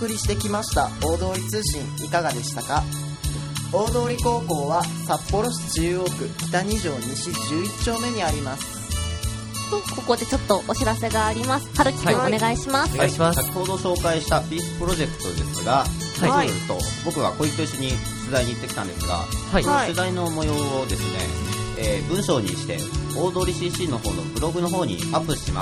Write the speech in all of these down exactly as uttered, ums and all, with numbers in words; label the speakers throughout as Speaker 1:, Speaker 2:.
Speaker 1: 送りしてきました大通り通信いかがでしたか？大通高校は札幌市中央区北に条西じゅういち丁目にあります。
Speaker 2: とここでちょっとお知らせがあります。春樹くん、はい、お願いします。
Speaker 3: お願いします。先ほど紹介したピースプロジェクトですが、はい、と僕は小池と一緒に取材に行ってきたんですが、はい、その取材の模様をですね、えー、文章にして大通り シーシー の方のブログの方にアップします。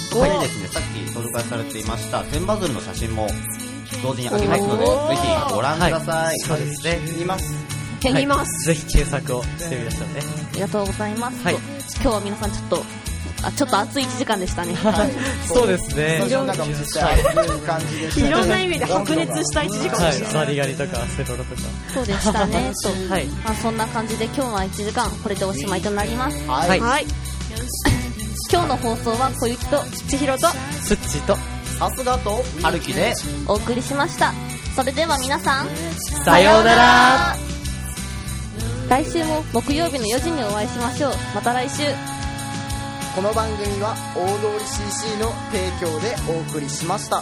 Speaker 3: そこでですね、さっき紹介されていました千バズルの写真も同時に上げますので、ぜひご覧ください。はい、
Speaker 4: そうですね。
Speaker 1: 見ます。
Speaker 2: 見ます。
Speaker 4: はい、ぜひ検索をしてみましょうね。
Speaker 2: ありがとうございます。はい、今日は皆さんちょっとあちょっと暑いいちじかんでしたね。
Speaker 4: はい、そうですね。
Speaker 1: いろんな感じでした。い
Speaker 2: ろんな意味で白熱したいちじかんでした。
Speaker 4: ザリガニとかアセロラとか。
Speaker 2: そうでしたね。そう、はい。まあそんな感じで今日はいちじかんこれでおしまいとなります。
Speaker 4: はい。はい、
Speaker 2: 今日の放送は小雪と千尋と
Speaker 4: すっちと
Speaker 1: さすがと春樹で
Speaker 2: お送りしました。それでは皆さん
Speaker 4: さようなら。
Speaker 2: 来週も木曜日のよじにお会いしましょう。また来週。
Speaker 1: この番組は大通り シーシー の提供でお送りしました。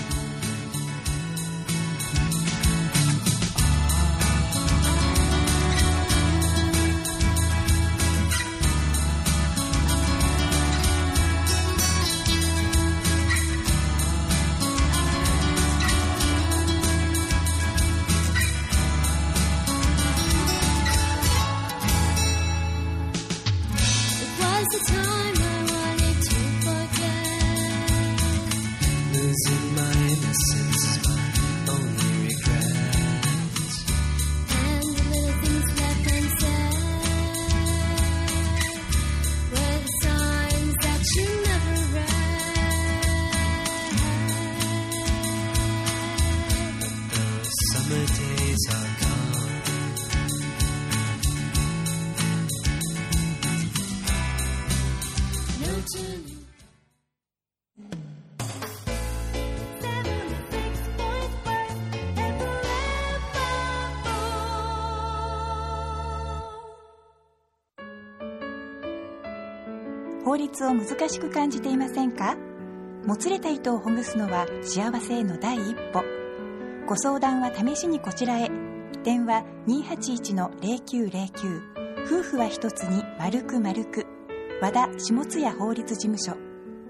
Speaker 5: 法律を難しく感じていませんか？もつれた糸をほぐすのは幸せへの第一歩。ご相談は試しにこちらへ。電話 にーはちいちのゼロきゅうゼロきゅう。夫婦は一つに丸く丸く。和田下津屋法律事務所。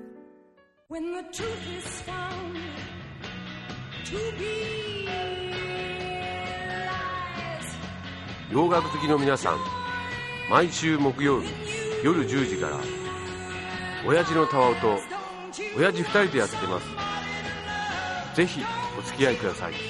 Speaker 6: 洋楽好きの皆さん、毎週木曜日夜じゅうじから親父のたわおと親父二人でやってます。ぜひお付き合いください。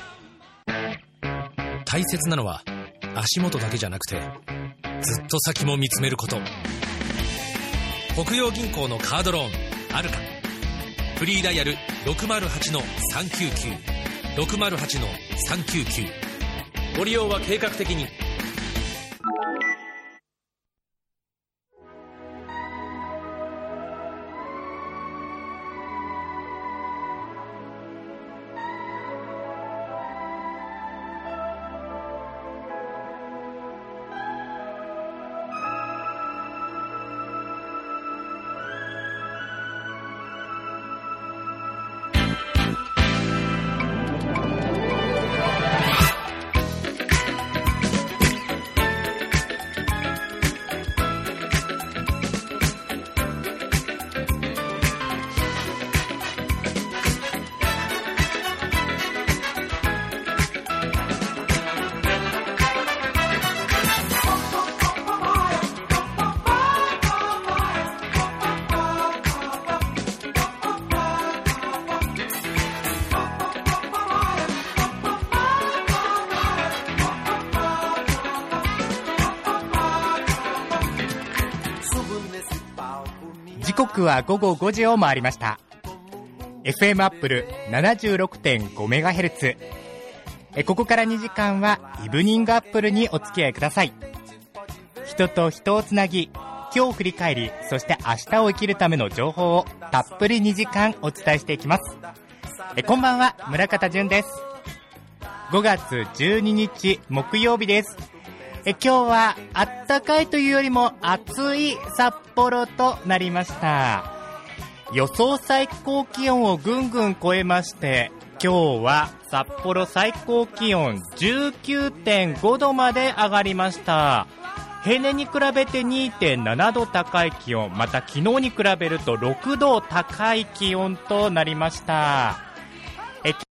Speaker 7: 大切なのは足元だけじゃなくてずっと先も見つめること。北洋銀行のカードローンアルカ、フリーダイヤル ろくまるはちのさんきゅうきゅう ろくまるはちのさんきゅうきゅう。ご利用は計画的に。
Speaker 8: 時刻は午後ごじを回りました。 エフエム アップル ななじゅうろくてんごメガヘルツ。 ここからにじかんはイブニングアップルにお付き合いください。人と人をつなぎ、今日を振り返り、そして明日を生きるための情報をたっぷりにじかんお伝えしていきます。えこんばんは、村方淳です。ごがつじゅうににち木曜日です。え今日はあったかいというよりも暑い札幌となりました。予想最高気温をぐんぐん超えまして、 今日は札幌最高気温 じゅうきゅうてんごどまで上がりました。平年に比べて にてんななど高い気温、また昨日に比べるとろくど高い気温となりました。え